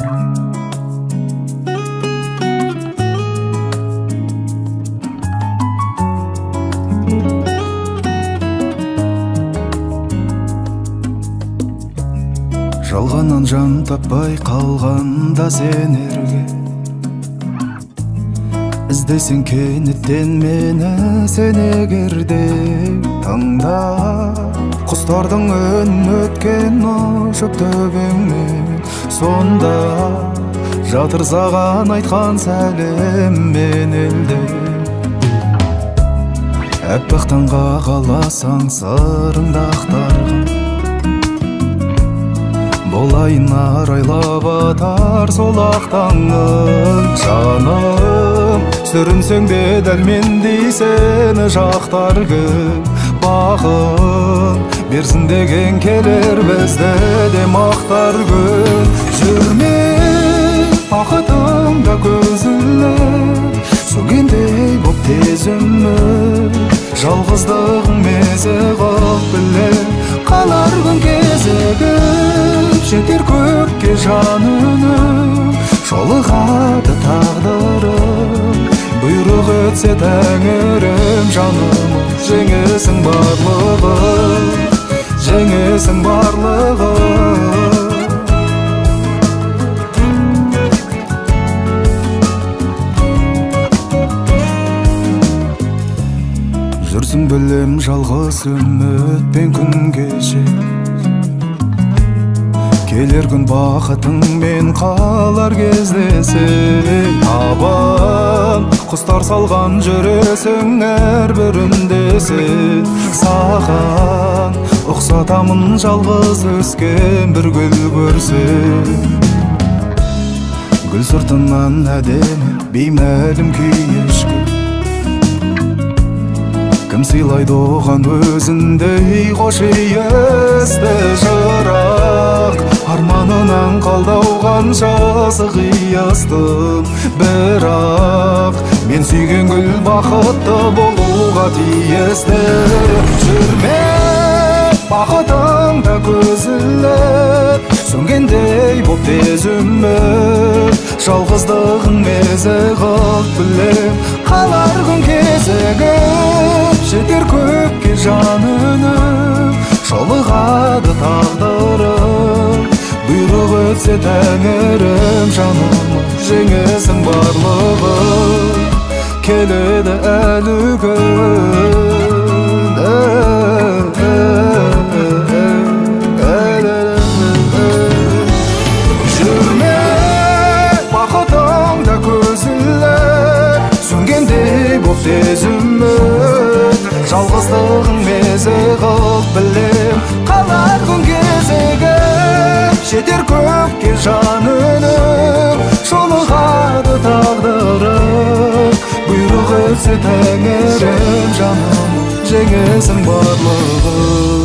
Жалғаннан жан таппай қалғанда сен ерге іздесең кенеттен мені сен егерде таңда құстардың үнін өткен ұшып төбеңнен сонда жатыр саған айтқан сәлем мен елде әппақ таңға қаласаң сырыңды ақтарған болайын арайлап атар сол ақ таңың жаным сүрінсең де дәл мендей сені жақтар кім бағын берсін деген келер бізді де мақтар күн жүрме бақытыңда көз іліп сөнгендей боп тез үміт жалғыздығың мезі қылып біліп қалар күн кезігіп жетер көкке жан үнім жолығады тағдырым бұйрық етсе тәңірім жаным жеңесің барлығым жеңесің барлығым жүрсің білем жалғыз үмітпен күн кеше келер күн бақытыңмен қалар кездесең табан құстар салған жүресің әрбірінде сен саған ұқсатамын жалғыз өскен бір гүл көрсең гүл сыртынан әдемі беймәлім күй кім сыйлайды оған өзіндей қош иісті жырақ арманынан қалдауған жазық иістім бірақ мен сүйген гүл бақытты болуға тиісті жүрме бақытыңда көз іліп сөнгендей боп тез үміт жалғыздығың мезі қылып білем қалар күн кезігіп жетер көкке жан үнім жолығады тағдырым бұйрық өтсе тәңірім жаным жеңесің барлығым келеді әлі күн жүрме бақытыңда көз іліп сөнгендей боп тез үміт жалғыздығың мезі қылып білем қалар күн кезігіп жетер көкке жан үнім жолығады тағдырым бұйрық етсе тәңірім жаным жеңесің барлығым